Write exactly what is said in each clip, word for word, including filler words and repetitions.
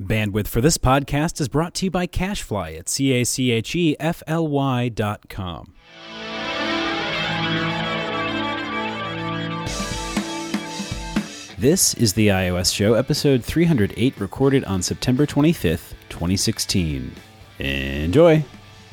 Bandwidth for this podcast is brought to you by CacheFly at C A C H E F L Y dot com. This is the iOS Show, episode three hundred eight, recorded on September twenty-fifth, twenty sixteen. Enjoy!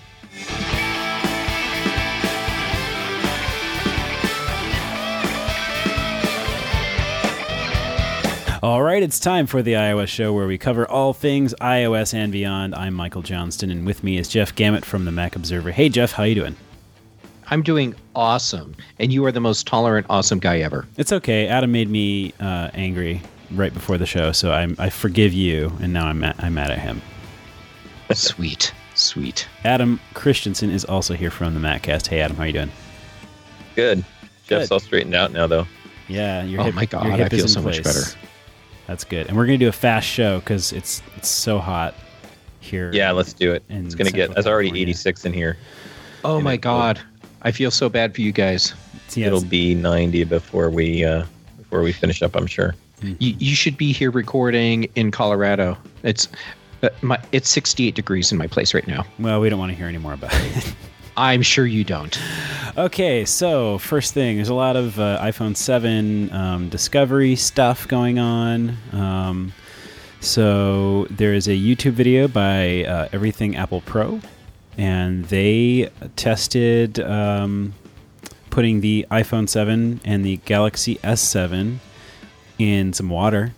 All right, it's time for the iOS Show, where we cover all things iOS and beyond. I'm Michael Johnston, and with me is Jeff Gamet from the Mac Observer. Hey, Jeff, how you doing? I'm doing awesome, and you are the most tolerant, awesome guy ever. It's okay. Adam made me uh, angry right before the show, so I'm, I forgive you, and now I'm, I'm mad at him. Sweet, sweet. Adam Christensen is also here from the MacCast. Hey, Adam, how you doing? Good. Jeff's Good. all straightened out now, though. Yeah, your oh hip, my God, your hip I is feel in so place. much better. That's good. And we're going to do a fast show because it's it's so hot here. Yeah, let's do it. It's going to get, it's already eighty-six in here. Oh And my it- God. I feel so bad for you guys. Yeah, It'll it's- be ninety before we uh, before we finish up, I'm sure. You, you should be here recording in Colorado. It's uh, my it's sixty-eight degrees in my place right now. well, we don't want to hear any more about it. I'm sure you don't. Okay, so first thing, there's a lot of uh, iPhone seven um, discovery stuff going on. Um, so there is a YouTube video by uh, Everything Apple Pro, and they tested um, putting the iPhone seven and the Galaxy S seven in some water,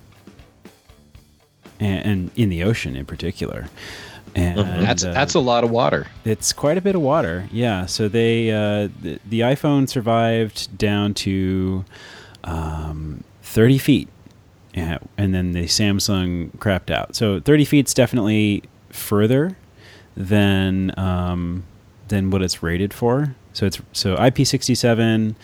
and, and in the ocean in particular. And That's uh, that's a lot of water. it's quite a bit of water, yeah. So they uh, the, the iPhone survived down to um, thirty feet, and, and then the Samsung crapped out. So thirty feet's definitely further than um, than what it's rated for. So it's so I P six seven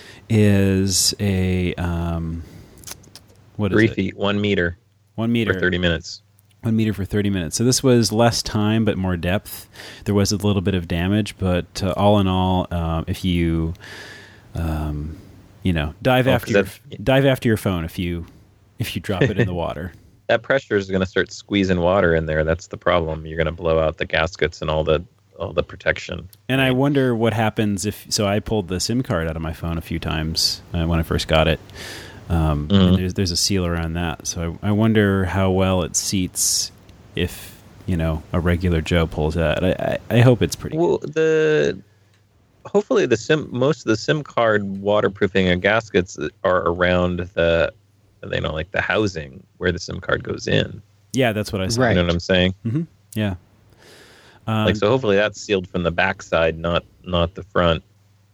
is a um, what is Three it? feet, one meter One meter for thirty minutes. One meter for thirty minutes. So this was less time, but more depth. There was a little bit of damage, but uh, all in all, um, if you, um, you know, dive Oh, after 'cause your, that's- dive after your phone if you if you drop it in the water. That pressure is going to start squeezing water in there. That's the problem. You're going to blow out the gaskets and all the all the protection. And I wonder what happens if. So I pulled the SIM card out of my phone a few times uh, when I first got it. Um, Mhm. and there's there's a seal around that, so I, I wonder how well it seats if you know a regular Joe pulls that. I I, I hope it's pretty. Well, the hopefully the sim most of the SIM card waterproofing and gaskets are around the you know like the housing where the SIM card goes in. Yeah, that's what I said. Right. You know what I'm saying? Mm-hmm. Yeah. Um, Like so, hopefully that's sealed from the backside, not not the front.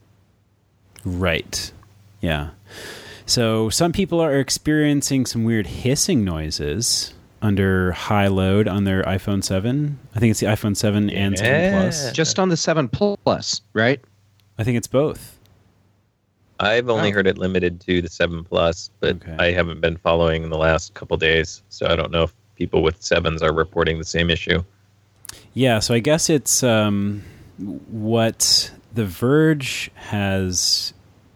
Right. Yeah. So some people are experiencing some weird hissing noises under high load on their iPhone seven. I think it's the iPhone seven and seven Yeah. Plus. Just on the seven Plus, right? I think it's both. I've only Oh. heard it limited to the seven Plus, but Okay. I haven't been following in the last couple days, so I don't know if people with sevens are reporting the same issue. Yeah, so I guess it's um, what The Verge has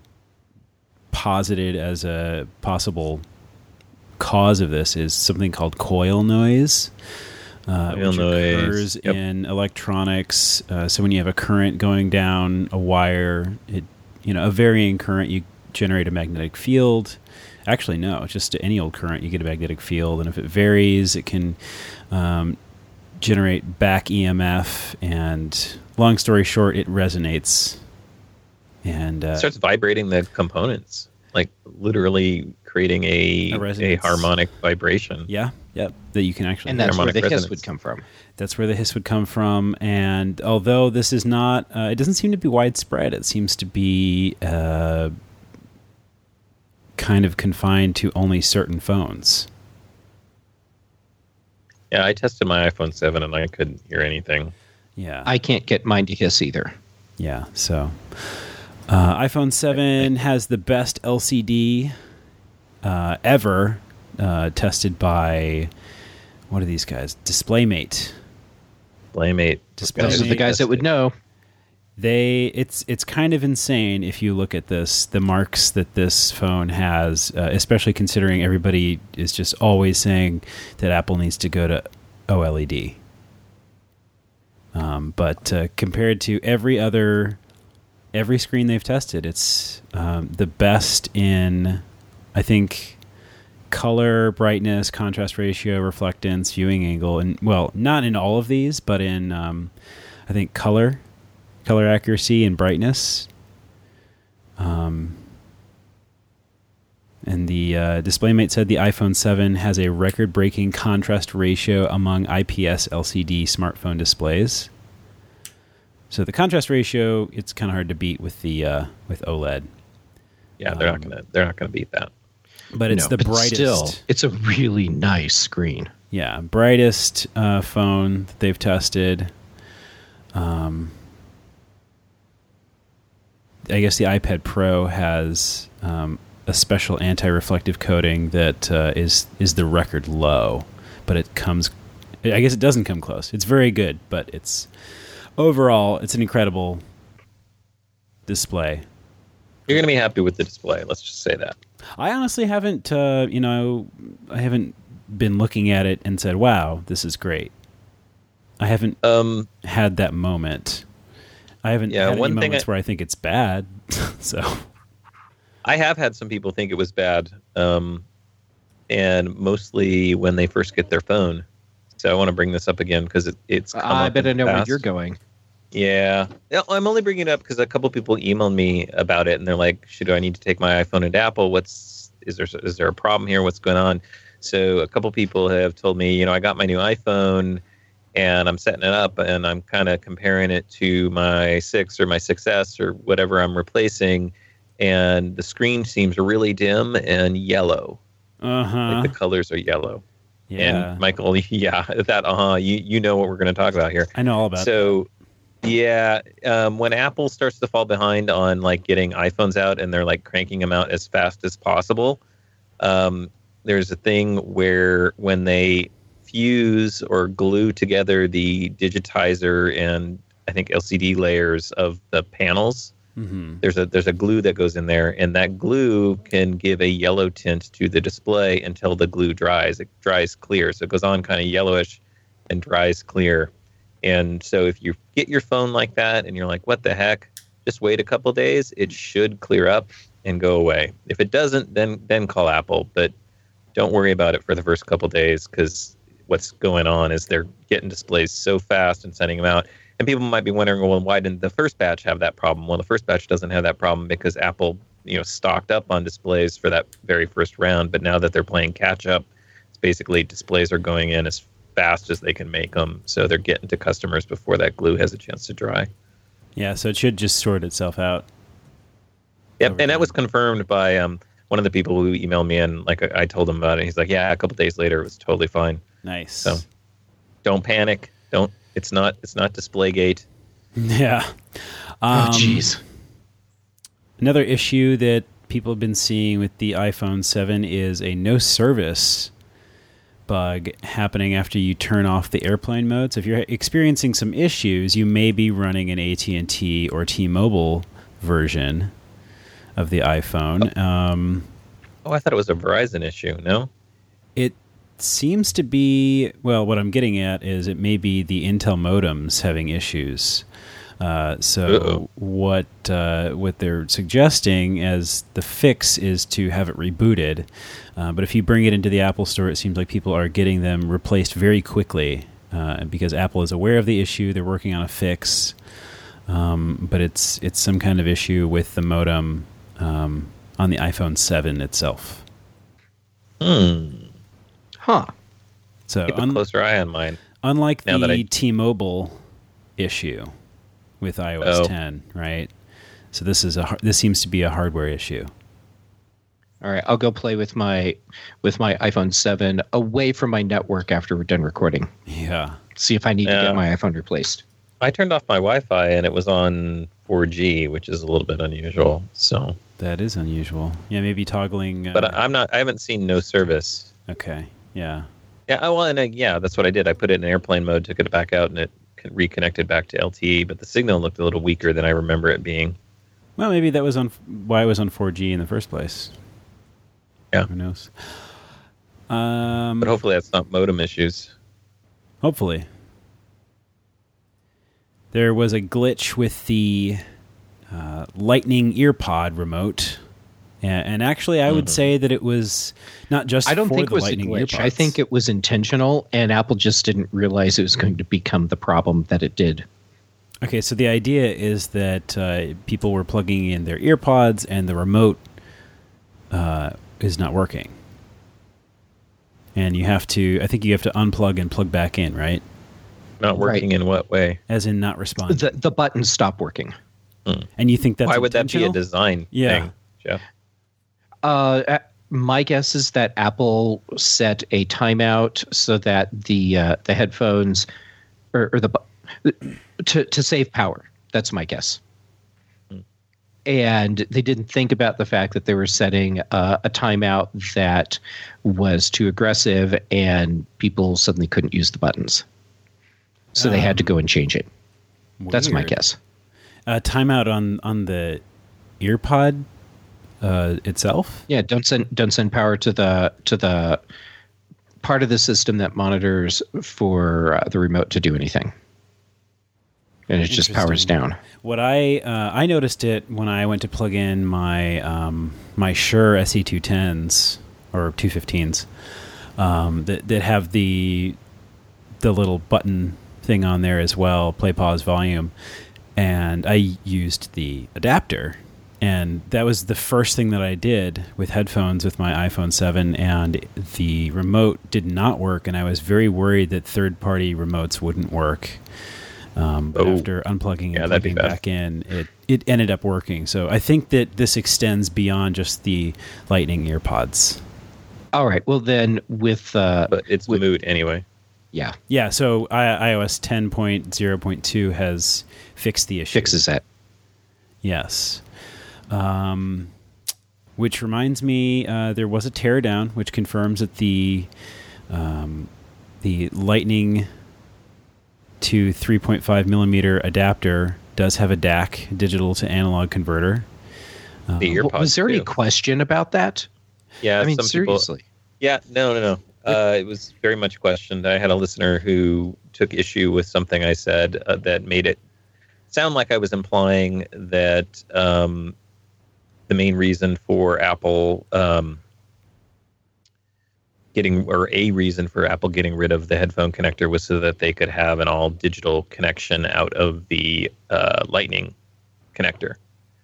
posited as a possible cause of this is something called coil noise, uh, Coil which noise, occurs yep. in electronics. Uh, so when you have a current going down a wire, it you know a varying current, you generate a magnetic field. Actually, no, just any old current, you get a magnetic field, and if it varies, it can um, generate back E M F. And long story short, it resonates. And uh, It starts vibrating the components, like literally creating a A a, resonance. harmonic vibration. yeah, yep, that you can actually. And that's where Harmonic the hiss resonance. would come from. That's where the hiss would come from. And although this is not, uh, it doesn't seem to be widespread. It seems to be uh, kind of confined to only certain phones. Yeah, I tested my iPhone seven and I couldn't hear anything. Yeah. I can't get mine to hiss either. Yeah, so uh, iPhone seven has the best L C D uh, ever uh, tested by, what are these guys? DisplayMate. Playmate. Display Those are the guys that would know. they it's it's kind of insane if you look at this, the marks that this phone has, uh, especially considering everybody is just always saying that Apple needs to go to OLED. Um, but uh, compared to every other every screen they've tested, it's um, the best in, I think, color, brightness, contrast ratio, reflectance, viewing angle, and well, not in all of these, but in um, I think color, color accuracy, and brightness. Um, and the uh, DisplayMate said the iPhone seven has a record-breaking contrast ratio among I P S L C D smartphone displays. So the contrast ratio, it's kind of hard to beat with the uh, with OLED. Yeah, they're Um, not gonna they're not gonna beat that. But it's No, the but brightest. Still, it's a really nice screen. Yeah, brightest uh, phone that they've tested. Um, I guess the iPad Pro has um, a special anti-reflective coating that uh, is is the record low, but it comes. I guess it doesn't come close. It's very good, but it's overall it's an incredible display. You're gonna be happy with the display. Let's just say that. I honestly haven't, uh, you know, I haven't been looking at it and said, "Wow, this is great." I haven't Um, had that moment. I haven't Yeah, had one any thing moments I- where I think it's bad. So I have had some people think it was bad, um, and mostly when they first get their phone. So I want to bring this up again because it, it's. Come I up bet in I know the where past. you're going. Yeah, No, I'm only bringing it up because a couple people emailed me about it, and they're like, "Should I need to take my iPhone into Apple? What's is there is there a problem here? What's going on?" So a couple people have told me, you know, I got my new iPhone, and I'm setting it up, and I'm kind of comparing it to my six or my six S or whatever I'm replacing, and the screen seems really dim and yellow. uh huh. Like the colors are yellow. Yeah, And Michael, yeah, that uh huh. You you know what we're going to talk about here. I know all about. So, yeah, um, when Apple starts to fall behind on like getting iPhones out and they're like cranking them out as fast as possible, um, there's a thing where when they fuse or glue together the digitizer and I think L C D layers of the panels, Mm-hmm. there's a there's a glue that goes in there, and that glue can give a yellow tint to the display until the glue dries. It dries clear, so it goes on kind of yellowish and dries clear. And so if you get your phone like that and you're like, what the heck, just wait a couple days. It should clear up and go away. If it doesn't, then then call Apple. But don't worry about it for the first couple days because what's going on is they're getting displays so fast and sending them out. And people might be wondering, well, why didn't the first batch have that problem? Well, the first batch doesn't have that problem because Apple, you know, stocked up on displays for that very first round. But now that they're playing catch up, it's basically displays are going in as fast as they can make them. So they're getting to customers before that glue has a chance to dry. Yeah, so it should just sort itself out. Yep, over and that time. was confirmed by um, one of the people who emailed me, and like I, I told him about it. He's like, "Yeah, a couple days later, it was totally fine." Nice. So don't panic. Don't. It's not. It's not DisplayGate. Yeah. Oh, Um, jeez. Another issue that people have been seeing with the iPhone seven is a no service bug happening after you turn off the airplane mode. So if you're experiencing some issues, you may be running an A T and T or T-Mobile version of the iPhone. Um, Oh, I thought it was a Verizon issue. No. it seems to be, well, what I'm getting at is it may be the Intel modems having issues. Uh, so Uh-oh. what uh, what they're suggesting as the fix is to have it rebooted. Uh, but if you bring it into the Apple Store, it seems like people are getting them replaced very quickly uh, because Apple is aware of the issue. They're working on a fix, um, but it's it's some kind of issue with the modem um, on the iPhone seven itself. Hmm. Huh. So Keep a un- closer eye on mine. unlike Now the that I- T-Mobile issue with iOS Oh. ten, right? So this is a har- this seems to be a hardware issue. All right, I'll go play with my with my iPhone seven away from my network after we're done recording. Yeah. See if I need to Yeah. get my iPhone replaced. I turned off my Wi-Fi and it was on four G, which is a little bit unusual. So, That is unusual. Yeah, maybe toggling. Uh, but I- I'm not. I haven't seen no service. okay. Yeah. Yeah. I, well, and uh, yeah, that's what I did. I put it in airplane mode, took it back out, and it con- reconnected back to L T E, but the signal looked a little weaker than I remember it being. Well, maybe that was on why it was on four G in the first place. Yeah. Who knows? Um, But hopefully that's not modem issues. Hopefully. There was a glitch with the uh, Lightning EarPod remote. And, and actually, I would Mm-hmm. say that it was not just I don't for think the it was Lightning a glitch. EarPods. I think it was intentional, and Apple just didn't realize it was going to become the problem that it did. Okay, so the idea is that uh, people were plugging in their EarPods, and the remote uh, is not working. And you have to, I think you have to unplug and plug back in, right? Not working Right. in what way? As in not responding. The the buttons stopped working. And you think that's Why would that be a intentional? design Yeah. thing, Jeff? Uh, uh, my guess is that Apple set a timeout so that the uh, the headphones or, or the bu- to to save power. That's my guess. And they didn't think about the fact that they were setting uh, a timeout that was too aggressive, and people suddenly couldn't use the buttons. So they had to go and change it. That's my Weird. guess. Uh, timeout on on the EarPod uh, itself. Yeah, don't send don't send power to the to the part of the system that monitors for uh, the remote to do anything, and it just powers Interesting. down. What I uh, I noticed it when I went to plug in my um, my Shure S E two tens or two fifteens um, that that have the the little button thing on there as well, play, pause, volume, and I used the adapter. And that was the first thing that I did with headphones with my iPhone seven, and the remote did not work, and I was very worried that third-party remotes wouldn't work. Um, but Oh. after unplugging Yeah, and that'd be plugging bad. back in, it, it ended up working. So I think that this extends beyond just the Lightning EarPods. All right. Well, then with uh, But it's with, moot anyway. yeah, Yeah, so I, iOS ten point oh point two has fixed the issue. fixes that. Yes. Um, which reminds me, uh, there was a teardown, which confirms that the um, the Lightning to three point five millimeter adapter does have a D A C, digital to analog converter. The Um, EarPods Was there any too. question about that? Yeah, I mean, some seriously. people. Yeah, no, no, no. Uh, it was very much questioned. I had a listener who took issue with something I said uh, that made it sound like I was implying that um, the main reason for Apple um, getting, or a reason for Apple getting rid of the headphone connector was so that they could have an all digital connection out of the uh, Lightning connector.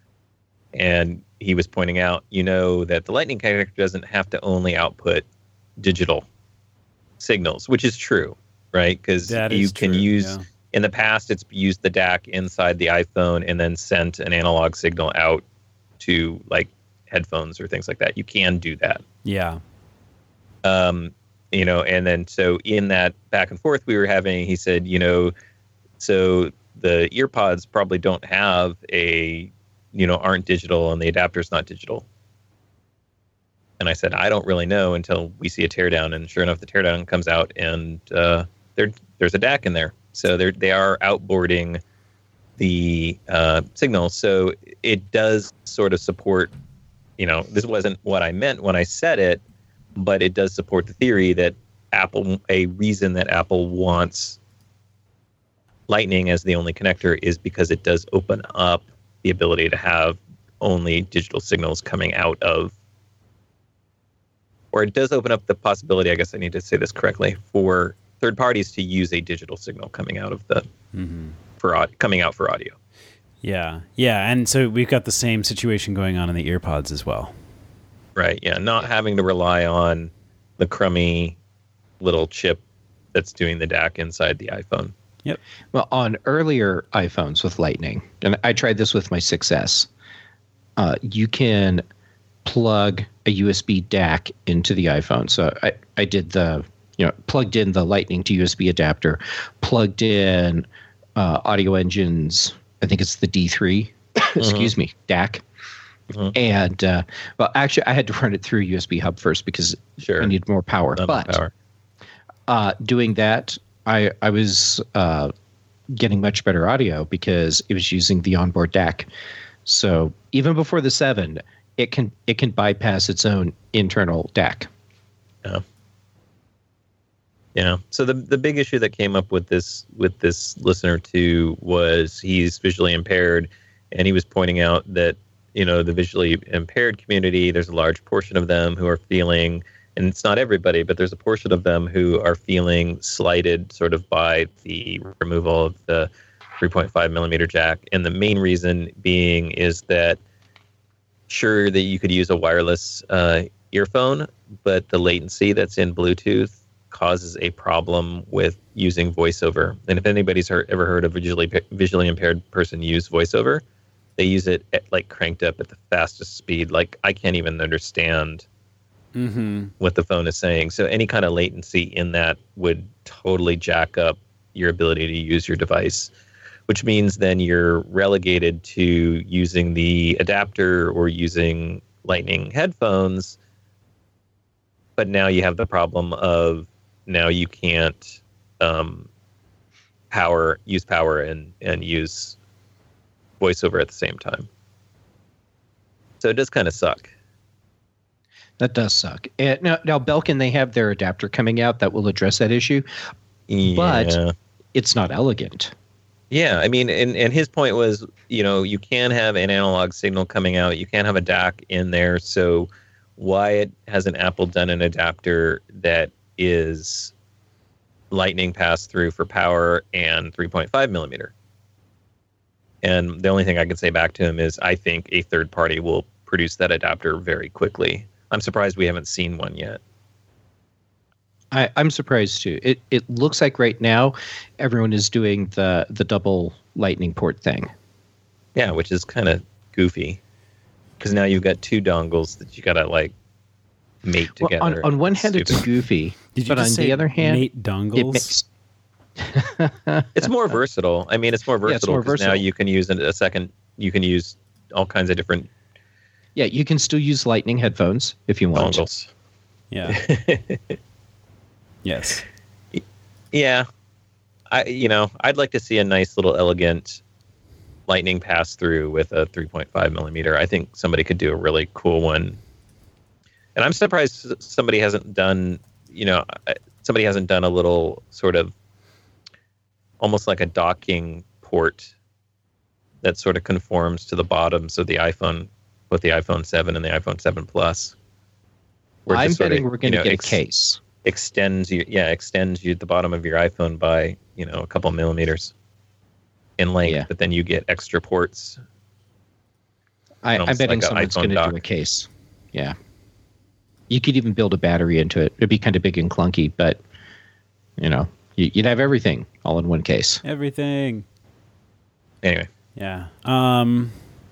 And he was pointing out, you know, that the Lightning connector doesn't have to only output digital signals, which is true, right? Because That you is can true, use, yeah. in the past, it's used the D A C inside the iPhone and then sent an analog signal out to like headphones or things like that. You can do that. Yeah. Um, you know, and then so in that back and forth we were having, he said, you know, so the EarPods probably don't have a, you know, aren't digital and the adapter's not digital. And I said, I don't really know until we see a teardown. And sure enough, the teardown comes out and uh, there there's a D A C in there. So they're, they are outboarding the uh, signal. So it does sort of support, you know, this wasn't what I meant when I said it, but it does support the theory that Apple, a reason that Apple wants Lightning as the only connector is because it does open up the ability to have only digital signals coming out of, or it does open up the possibility, I guess I need to say this correctly, for third parties to use a digital signal coming out of the, Mm-hmm. for aud- coming out for audio. Yeah. Yeah. And so we've got the same situation going on in the EarPods as well. Right. Yeah. Not having to rely on the crummy little chip that's doing the D A C inside the iPhone. Yep. Well, on earlier iPhones with Lightning, and I tried this with my six S, uh, you can plug a U S B D A C into the iPhone. So I, I did the, you know, plugged in the Lightning to U S B adapter, plugged in uh, Audio Engine's, I think it's the D three, excuse me, D A C. Mhm. And, uh, well, actually, I had to run it through a U S B hub first because Sure. I needed more power. Not but enough power. Uh, doing that, I I was uh, getting much better audio because it was using the onboard D A C. So even before the seven, it can it can bypass its own internal D A C. Yeah. Yeah. So the the big issue that came up with this with this listener too was he's visually impaired, and he was pointing out that, you know, the visually impaired community, there's a large portion of them who are feeling, and it's not everybody, but there's a portion of them who are feeling slighted sort of by the removal of the three point five millimeter jack. And the main reason being is that sure that you could use a wireless uh, earphone, but the latency that's in Bluetooth causes a problem with using VoiceOver. And if anybody's heard, ever heard a visually visually impaired person use VoiceOver, they use it at, like cranked up at the fastest speed. Like I can't even understand mm-hmm. what the phone is saying. So any kind of latency in that would totally jack up your ability to use your device, which means then you're relegated to using the adapter or using Lightning headphones. But now you have the problem of now you can't um, power use power and, and use VoiceOver at the same time. So it does kind of suck. That does suck. And now, now, Belkin, they have their adapter coming out that will address that issue, yeah. but it's not elegant. Yeah, I mean, and, and his point was, you know, you can have an analog signal coming out. You can't have a D A C in there. So why hasn't Apple done an adapter that is Lightning pass-through for power and three point five millimeter? And the only thing I can say back to him is I think a third party will produce that adapter very quickly. I'm surprised we haven't seen one yet. I, I'm surprised too. It it looks like right now everyone is doing the the double Lightning port thing. Yeah, which is kind of goofy because now you've got two dongles that you got to like mate together. Well, on, on one hand, Stupid. it's goofy, Did you but just on say the other hand, mate dongles? it makes It's more versatile. I mean, it's more Yeah, it's versatile more because now versatile. you can use a second. You can use all kinds of different yeah, you can still use Lightning headphones if you want. dongles. Yeah. Yes. Yeah, I you know I'd like to see a nice little elegant Lightning pass through with a three point five millimeter. I think somebody could do a really cool one. And I'm surprised somebody hasn't done, you know, somebody hasn't done a little sort of almost like a docking port that sort of conforms to the bottoms of the iPhone, with the iPhone seven and the iPhone seven Plus. Where it I'm just sort betting of, we're going to you know, get ex- a case. Extends you, yeah, extends you the bottom of your iPhone by, you know, a couple millimeters in length, Yeah. but then you get extra ports. I, I'm almost betting like a someone's iPhone going to dock. do a case. Yeah. You could even build a battery into it. It'd be kind of big and clunky, but, you know, you, you'd have everything all in one case. Everything. Anyway, Yeah. Um.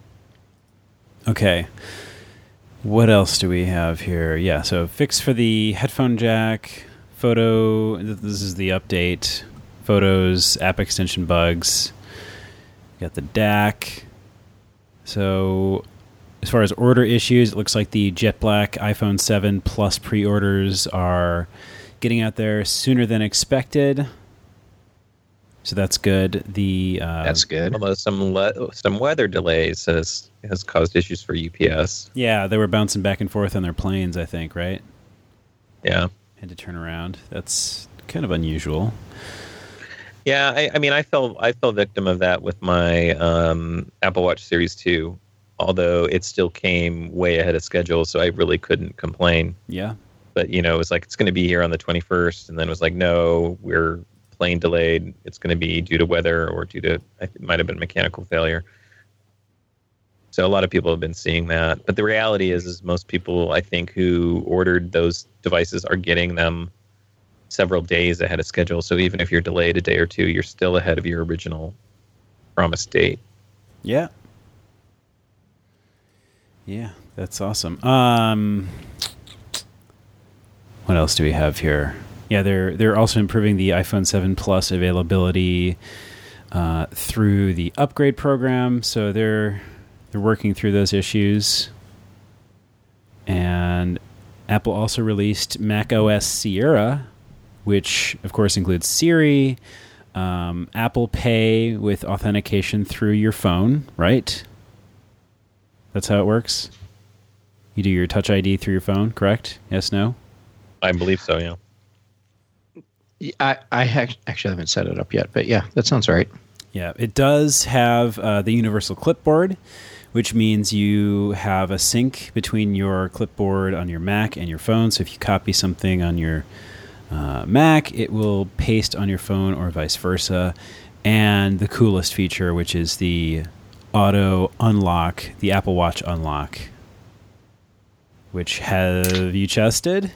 Okay. What else do we have here? Yeah, so fix for the headphone jack, photo. th- This is the update. Photos, app extension bugs. Got the D A C. So as far as order issues, it looks like the jet black iPhone seven Plus pre-orders are getting out there sooner than expected. So that's good. The uh, That's good. although some le- some weather delays has has caused issues for U P S. Yeah, they were bouncing back and forth on their planes, I think, right? Yeah. Had to turn around. That's kind of unusual. Yeah, I, I mean, I fell I fell victim of that with my um, Apple Watch Series two, although it still came way ahead of schedule, so I really couldn't complain. Yeah. But, you know, it was like, it's going to be here on the twenty-first, and then it was like, no, we're plane delayed. It's going to be due to weather or due to, it might have been mechanical failure. So a lot of people have been seeing that. But the reality is, is most people, I think, who ordered those devices are getting them several days ahead of schedule. So even if you're delayed a day or two, you're still ahead of your original promised date. Yeah. Yeah, that's awesome. Um, what else do we have here? Yeah, they're they're also improving the iPhone seven Plus availability uh, through the upgrade program. So they're they're working through those issues. And Apple also released macOS Sierra, which of course includes Siri, um, Apple Pay with authentication through your phone, right? That's how it works? You do your Touch I D through your phone, correct? Yes, no? I believe so, yeah. I, I ha- actually haven't set it up yet, but yeah, that sounds right. Yeah, it does have uh, the universal clipboard, which means you have a sync between your clipboard on your Mac and your phone. So if you copy something on your uh, Mac, it will paste on your phone or vice versa. And the coolest feature, which is the auto unlock, the Apple Watch unlock, which have you tested?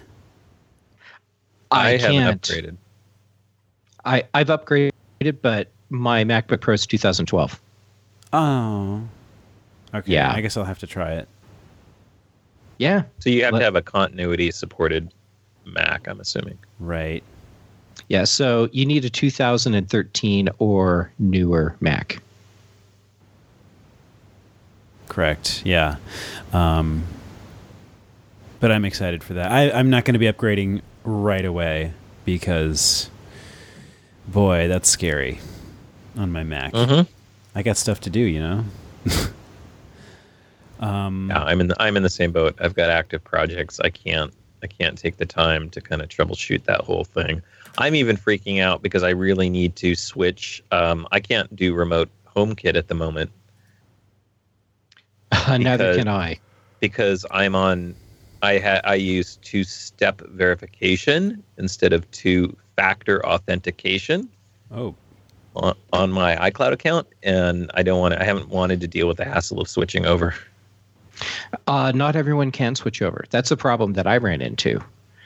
I, I haven't can't. upgraded. I, I've upgraded, but my MacBook Pro is two thousand twelve. Oh. Okay, Yeah. I guess I'll have to try it. Yeah. So you have Let- to have a continuity supported Mac, I'm assuming. Right. Yeah, so you need a two thousand thirteen or newer Mac. Correct. Yeah. Um, but I'm excited for that. I, I'm not going to be upgrading right away because, boy, that's scary on my Mac. Mm-hmm. I got stuff to do, you know. um, Yeah, I'm in the, I'm in the same boat. I've got active projects. I can't I can't take the time to kind of troubleshoot that whole thing. I'm even freaking out because I really need to switch. Um, I can't do remote HomeKit at the moment Neither Because- can I. because I'm on. I ha- I use two-step verification instead of two-factor authentication oh, on, on my iCloud account, and I don't want to. I haven't wanted to deal with the hassle of switching over. Uh, not everyone can switch over. That's a problem that I ran into.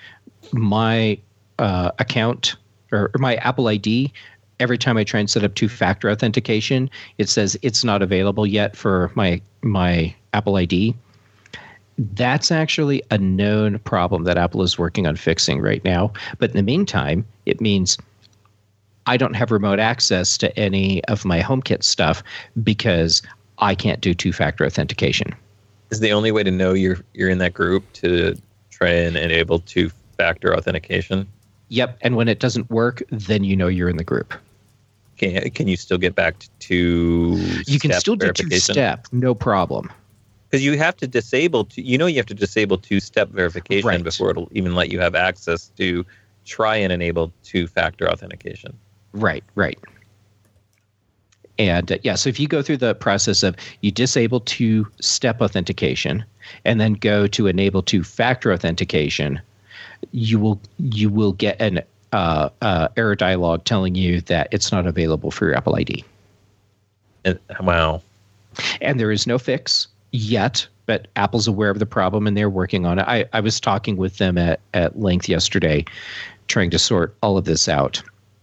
My uh, account or, or my Apple I D, every time I try and set up two-factor authentication, it says it's not available yet for my my Apple I D. That's actually a known problem that Apple is working on fixing right now. But in the meantime, it means I don't have remote access to any of my HomeKit stuff because I can't do two-factor authentication. Is the only way to know you're you're in that group to try and enable two-factor authentication? Yep, and when it doesn't work, then you know you're in the group. Can can you still get back to two? You can still do two-step, no problem. Because you have to disable. Two, you know, you have to disable two-step verification Right. before it'll even let you have access to try and enable two-factor authentication. Right, right. And uh, yeah, so if you go through the process of you disable two-step authentication and then go to enable two-factor authentication, you will you will get an uh, uh, error dialog telling you that it's not available for your Apple I D. And, wow. And there is no fix yet, but Apple's aware of the problem and they're working on it. I, I was talking with them at, at length yesterday, trying to sort all of this out.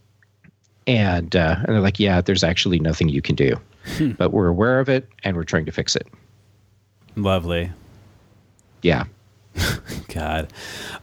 And, uh, and they're like, yeah, there's actually nothing you can do. But we're aware of it and we're trying to fix it. lovely. Yeah. God.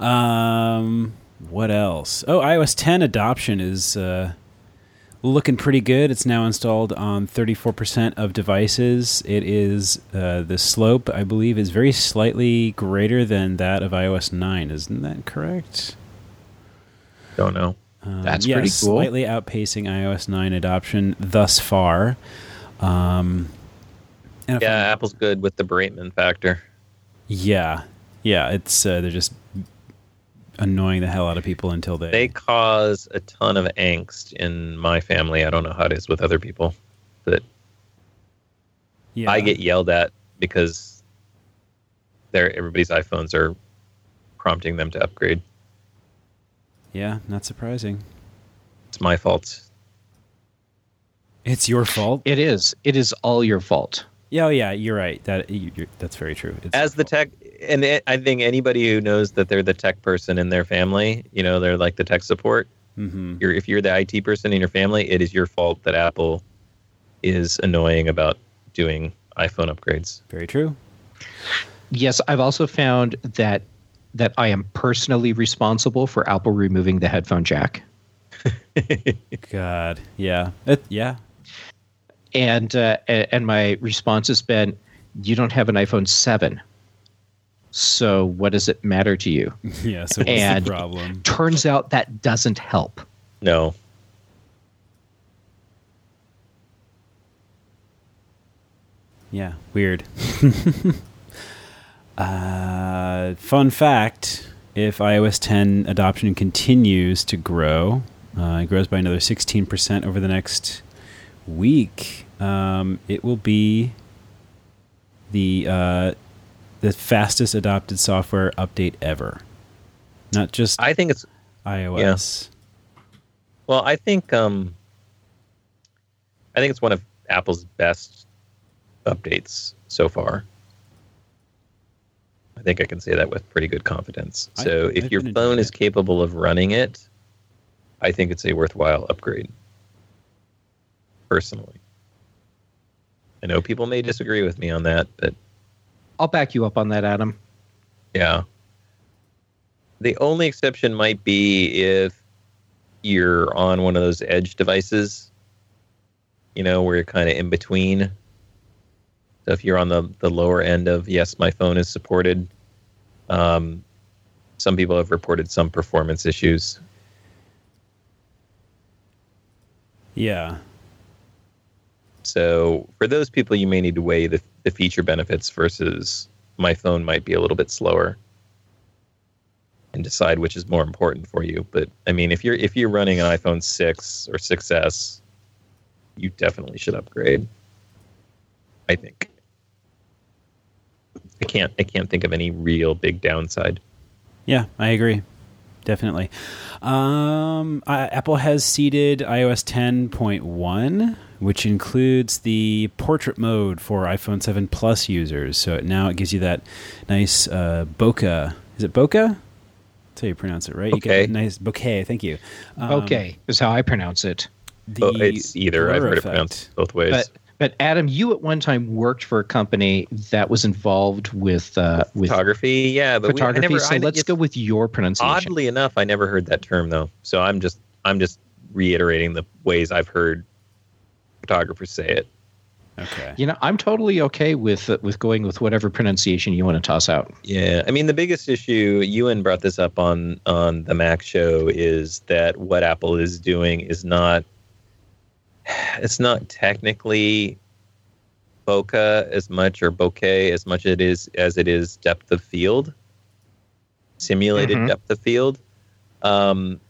Um, what else? Oh, i O S ten adoption is uh, looking pretty good. It's now installed on thirty-four percent of devices. It is, uh, the slope, I believe, is very slightly greater than that of i O S nine. Isn't that correct? Don't know. Um, That's yeah, pretty cool. Slightly outpacing i O S nine adoption thus far. Um, and if Yeah, I'm- Apple's good with the Braitman factor. yeah, yeah. It's uh, they're just annoying the hell out of people until they. They cause a ton of angst in my family. I don't know how it is with other people, but yeah. I get yelled at because they're, everybody's iPhones are prompting them to upgrade. Yeah, not surprising. It's my fault. It's your fault. It is. It is all your fault. Yeah, oh, yeah, you're right. That you- you're, that's very true. It's As the tech, and it, I think anybody who knows that they're the tech person in their family, you know, they're like the tech support. mm-hmm. You're, if you're the I T person in your family, it is your fault that Apple is annoying about doing iPhone upgrades. Very true. Yes, I've also found that that I am personally responsible for Apple removing the headphone jack. God, yeah, it, yeah. And uh, a- and my response has been, you don't have an iPhone seven. So what does it matter to you? Yeah, so what's And- the problem? Turns out that doesn't help. No. Yeah, weird. uh, fun fact, if iOS ten adoption continues to grow, uh, it grows by another sixteen percent over the next week, um, it will be the uh, the fastest adopted software update ever. Not just I think it's iOS. Yeah. Well, I think um, I think it's one of Apple's best updates so far. I think I can say that with pretty good confidence. So I, if I've your been phone enjoying is it. capable of running it, I think it's a worthwhile upgrade. Personally. I know people may disagree with me on that, but I'll back you up on that, Adam. yeah. The only exception might be if you're on one of those edge devices, you know, where you're kind of in between. So if you're on the, the lower end of, yes, my phone is supported, um, some people have reported some performance issues. Yeah. So for those people, you may need to weigh the, the feature benefits versus my phone might be a little bit slower and decide which is more important for you. But I mean, if you're if you're running an iPhone six or six S, you definitely should upgrade. I think. I can't I can't think of any real big downside. Yeah, I agree. Definitely. Um, I, Apple has seeded iOS ten point one, which includes the portrait mode for iPhone seven Plus users. So now it gives you that nice uh, bokeh. Is it bokeh? That's how you pronounce it, right? You Okay. get a nice bokeh. Thank you. Um, Okay, is how I pronounce it. The Well, it's either. I've blur heard it effect. pronounced both ways. But but Adam, you at one time worked for a company that was involved with uh, with photography, yeah, but we, I photography. never, so I, let's it's- go with your pronunciation. Oddly enough, I never heard that term though. So I'm just I'm just reiterating the ways I've heard photographers say it. Okay. You know, I'm totally okay with uh, with going with whatever pronunciation you want to toss out. Yeah, I mean the biggest issue, Ewan brought this up on on the Mac show, is that what Apple is doing is not it's not technically bokeh as much or bokeh as much it is as it is depth of field, simulated Mhm. depth of field. Um,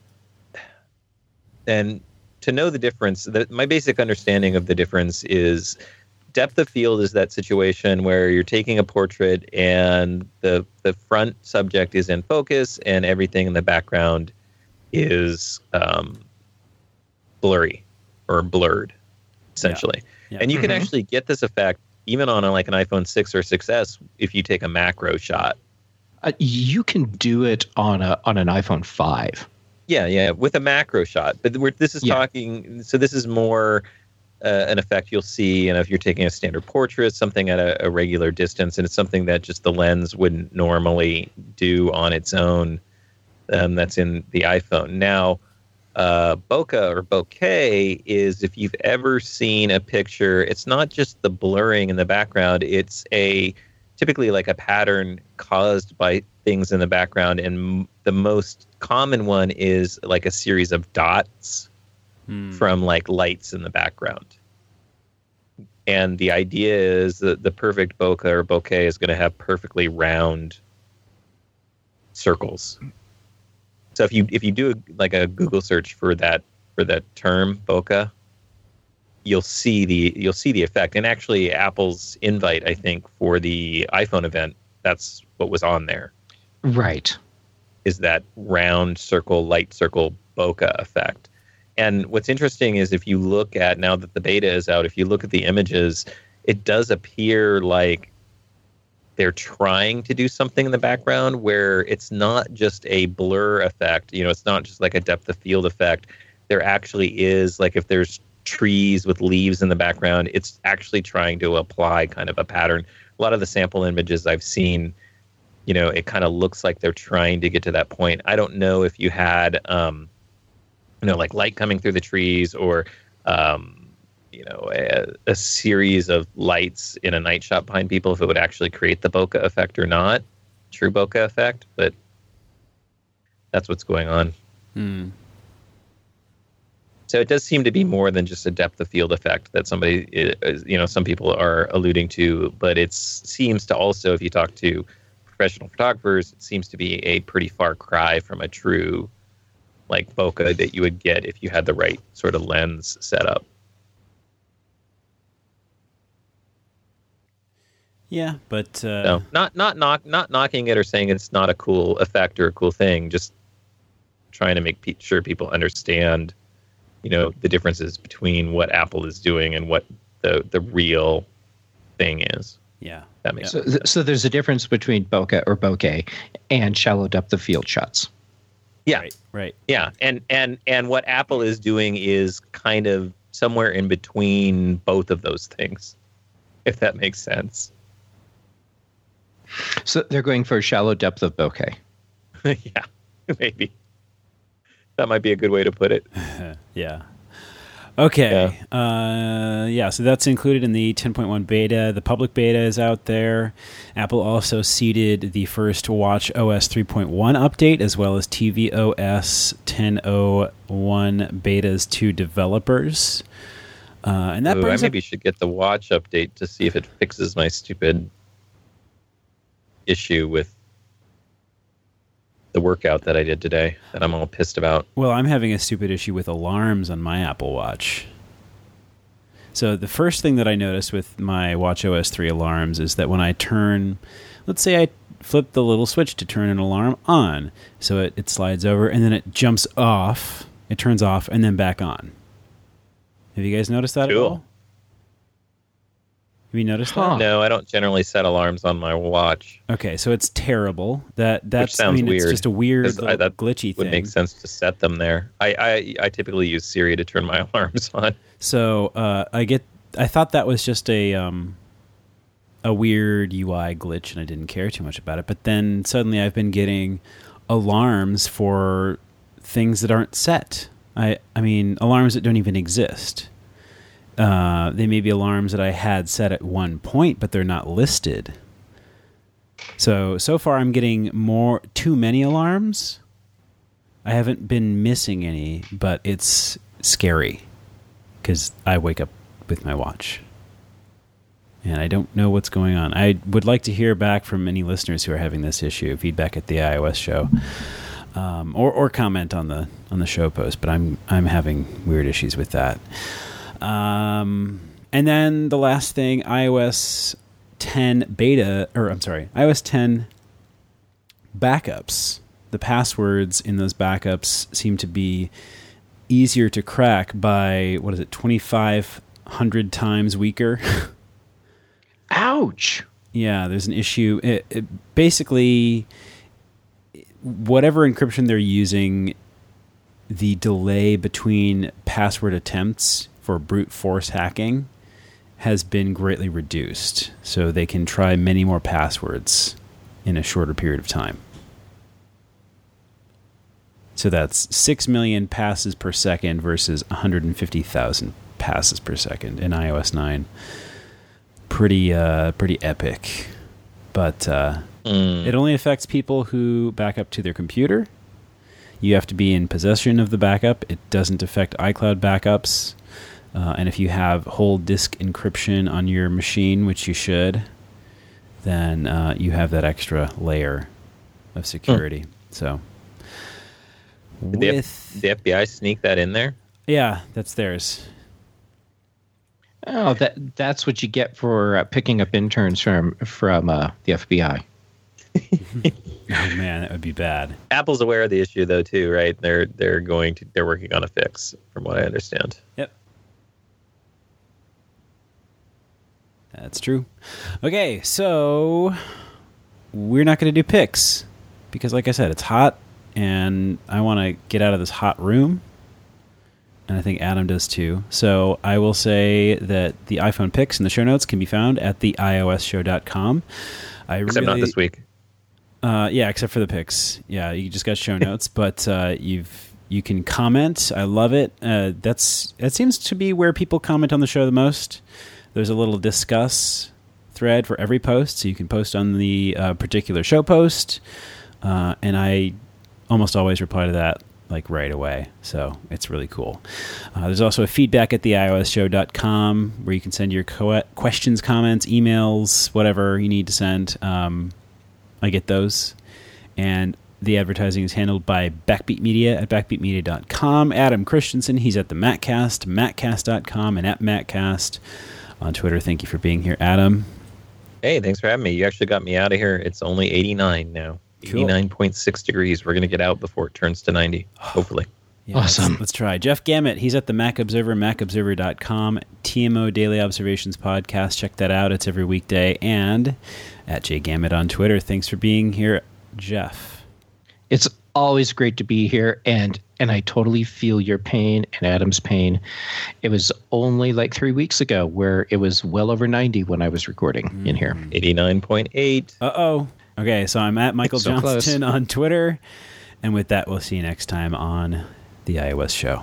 and to know the difference, the, my basic understanding of the difference is depth of field is that situation where you're taking a portrait and the the front subject is in focus and everything in the background is um, blurry or blurred, essentially. Yeah. And you can Mhm. actually get this effect even on a, like an iPhone six or six S if you take a macro shot. Uh, you can do it on a on an iPhone five. Yeah, yeah, with a macro shot. But we're, this is Yeah. talking, so this is more uh, an effect you'll see, you know, if you're taking a standard portrait, something at a, a regular distance, and it's something that just the lens wouldn't normally do on its own. Um, that's in the iPhone. Now, uh, bokeh or bokeh is if you've ever seen a picture, it's not just the blurring in the background, it's a typically like a pattern caused by things in the background, and m- the most common one is like a series of dots Hmm. from like lights in the background. And the idea is that the perfect bokeh or bokeh is going to have perfectly round circles. So if you if you do like a Google search for that for that term bokeh, you'll see the you'll see the effect. And actually, Apple's invite, I think, for the iPhone event, that's what was on there. Right. Is that round circle, light circle bokeh effect. And what's interesting is if you look at, now that the beta is out, if you look at the images, it does appear like they're trying to do something in the background where it's not just a blur effect. You know, it's not just like a depth of field effect. There actually is, like if there's trees with leaves in the background, it's actually trying to apply kind of a pattern. A lot of the sample images I've seen, you know, it kind of looks like they're trying to get to that point. I don't know if you had, um, you know, like light coming through the trees or, um, you know, a, a series of lights in a night shot behind people, if it would actually create the bokeh effect or not, true bokeh effect. But that's what's going on. Hmm. So it does seem to be more than just a depth of field effect that somebody, is, you know, some people are alluding to, but it seems to also, if you talk to professional photographers, it seems to be a pretty far cry from a true, like, bokeh that you would get if you had the right sort of lens set up. Yeah, but uh, so not not knock not knocking it or saying it's not a cool effect or a cool thing. Just trying to make pe- sure people understand, you know, the differences between what Apple is doing and what the the real thing is. Yeah, that makes so, sense. So there's a difference between bokeh or bokeh and shallow depth of field shots. Yeah, right, right. Yeah, and and and what Apple is doing is kind of somewhere in between both of those things, if that makes sense. So they're going for a shallow depth of bokeh. Yeah, maybe. That might be a good way to put it. Yeah. Okay. Yeah. Uh, yeah, so that's included in the ten point one beta. The public beta is out there. Apple also seeded the first Watch O S three point one update, as well as T V O S ten oh one betas to developers. Uh, and that Ooh, brings I maybe up- should get the Watch update to see if it fixes my stupid issue with the workout that I did today that I'm all pissed about. Well, I'm having a stupid issue with alarms on my Apple Watch. So the first thing that I noticed with my Watch O S three alarms is that when I turn, let's say I flip the little switch to turn an alarm on, so it, it slides over and then it jumps off, it turns off and then back on. Have you guys noticed that Cool. at all? Have you noticed Huh. that? No, I don't generally set alarms on my watch. Okay, so it's terrible. That that's sounds I mean, weird. it's just a weird, 'Cause I- little that glitchy Would thing. make sense to set them there. I, I I typically use Siri to turn my alarms on. So uh, I get. I thought that was just a um, a weird U I glitch, and I didn't care too much about it. But then suddenly, I've been getting alarms for things that aren't set. I I mean, alarms that don't even exist. Uh, they may be alarms that I had set at one point, but they're not listed. So so far, I'm getting more too many alarms. I haven't been missing any, but it's scary because I wake up with my watch and I don't know what's going on. I would like to hear back from any listeners who are having this issue, feedback at the iOS show, um, or or comment on the on the show post. But I'm I'm having weird issues with that. Um, and then the last thing, iOS ten beta, or I'm sorry, iOS ten backups. The passwords in those backups seem to be easier to crack by, what is it, twenty-five hundred times weaker. Ouch. Yeah, there's an issue. It, it basically, whatever encryption they're using, the delay between password attempts for brute force hacking has been greatly reduced. So they can try many more passwords in a shorter period of time. So that's six million passes per second versus one hundred fifty thousand passes per second in iOS nine. Pretty, uh, pretty epic. But uh, Mm. it only affects people who back up to their computer. You have to be in possession of the backup. It doesn't affect iCloud backups. Uh, and if you have whole disk encryption on your machine, which you should, then uh, you have that extra layer of security. Hmm. So, Did the, F- with the F B I sneak that in there? yeah, that's theirs. Oh, that that's what you get for uh, picking up interns from from uh, the F B I. Oh man, that would be bad. Apple's aware of the issue though too, right? They're they're going to they're working on a fix, from what I understand. Yep. That's true. Okay, so we're not going to do picks because, like I said, it's hot and I want to get out of this hot room. And I think Adam does too. So I will say that the iPhone picks in the show notes can be found at the ios show dot com. I Except really, not this week. Uh, yeah, except for the picks. Yeah, you just got show notes, but uh, you've you can comment. I love it. Uh, that's that seems to be where people comment on the show the most. There's a little discuss thread for every post, so you can post on the uh, particular show post, uh, and I almost always reply to that like right away. So it's really cool. Uh, there's also a feedback at the i O S show dot com where you can send your co- questions, comments, emails, whatever you need to send. Um, I get those. And the advertising is handled by Backbeat Media at backbeat media dot com. Adam Christensen, he's at the Mattcast, mattcast dot com, and at Mattcast on Twitter. Thank you for being here, Adam. Hey, thanks for having me. You actually got me out of here. It's only eighty-nine now. Cool. eighty-nine point six degrees. We're going to get out before it turns to ninety, hopefully. Yeah, awesome. Let's, let's try. Jeff Gamet, he's at the Mac Observer, mac observer dot com. T M O Daily Observations Podcast. Check that out. It's every weekday. And at J Gamet on Twitter. Thanks for being here, Jeff. It's always great to be here, and and I totally feel your pain and Adam's pain. It was only like three weeks ago where it was well over ninety when I was recording mm. in here. eighty-nine point eight. Uh-oh. Okay, so I'm at Michael so Johnston close. on Twitter. And with that, we'll see you next time on the iOS Show.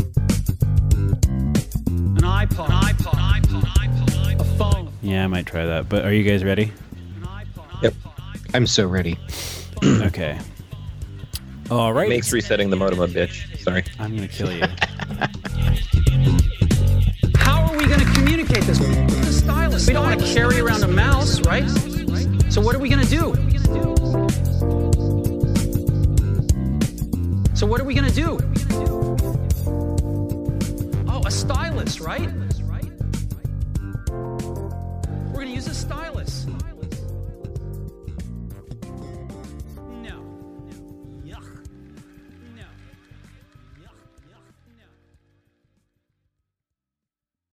An iPod. An iPod. An iPod. An iPod. A phone. Yeah, I might try that. But are you guys ready? An iPod. Yep. I'm so ready. Okay. All right. Makes resetting the modem a bitch. Sorry. I'm going to kill you. How are we going to communicate this? The stylus. We don't want to carry around a mouse, right? So what are we going to do? So what are we going to do? Oh, a stylus, right? We're going to use a stylus.